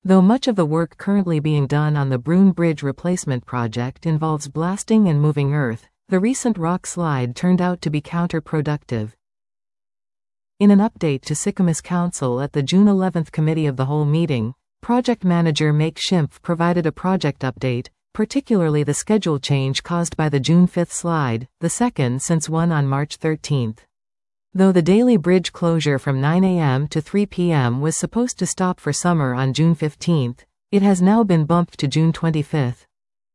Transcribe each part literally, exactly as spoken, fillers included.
Though much of the work currently being done on the Bruin Bridge replacement project involves blasting and moving earth, the recent rock slide turned out to be counterproductive. In an update to Sycamus Council at the June eleventh Committee of the Whole meeting, project manager Make Schimpf provided a project update, particularly the schedule change caused by the June fifth slide, the second since one on March thirteenth. Though the daily bridge closure from nine a m to three p m was supposed to stop for summer on June fifteenth, it has now been bumped to June twenty-fifth.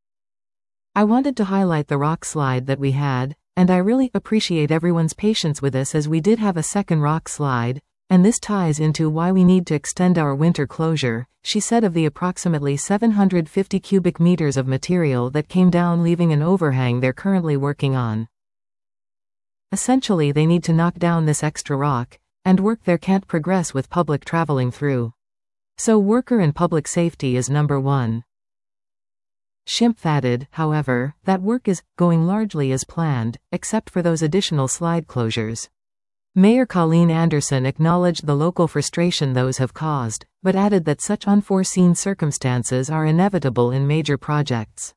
I wanted to highlight the rock slide that we had, and I really appreciate everyone's patience with us as we did have a second rock slide, and this ties into why we need to extend our winter closure, she said of the approximately seven hundred fifty cubic meters of material that came down, leaving an overhang they're currently working on. Essentially, they need to knock down this extra rock, and work there can't progress with public traveling through. So worker and public safety is number one. Schimpf added, however, that work is going largely as planned, except for those additional slide closures. Mayor Colleen Anderson acknowledged the local frustration those have caused, but added that such unforeseen circumstances are inevitable in major projects.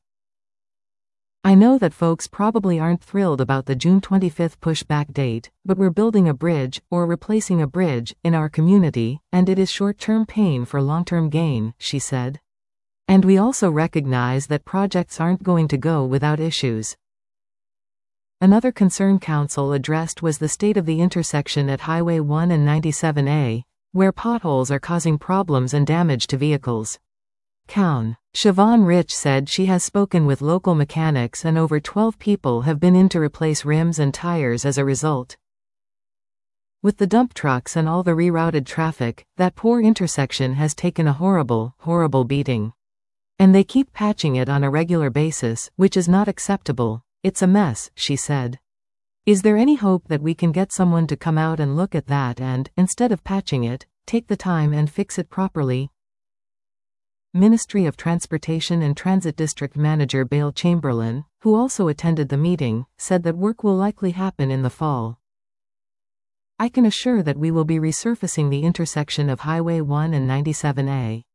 I know that folks probably aren't thrilled about the June twenty-fifth pushback date, but we're building a bridge, or replacing a bridge, in our community, and it is short-term pain for long-term gain, she said. And we also recognize that projects aren't going to go without issues. Another concern council addressed was the state of the intersection at Highway one and ninety-seven A, where potholes are causing problems and damage to vehicles. Coun. Siobhan Rich said she has spoken with local mechanics and over twelve people have been in to replace rims and tires as a result. With the dump trucks and all the rerouted traffic, that poor intersection has taken a horrible, horrible beating. And they keep patching it on a regular basis, which is not acceptable. It's a mess, she said. Is there any hope that we can get someone to come out and look at that and, instead of patching it, take the time and fix it properly? Ministry of Transportation and Transit District Manager Bale Chamberlain, who also attended the meeting, said that work will likely happen in the fall. I can assure that we will be resurfacing the intersection of Highway one and ninety-seven A.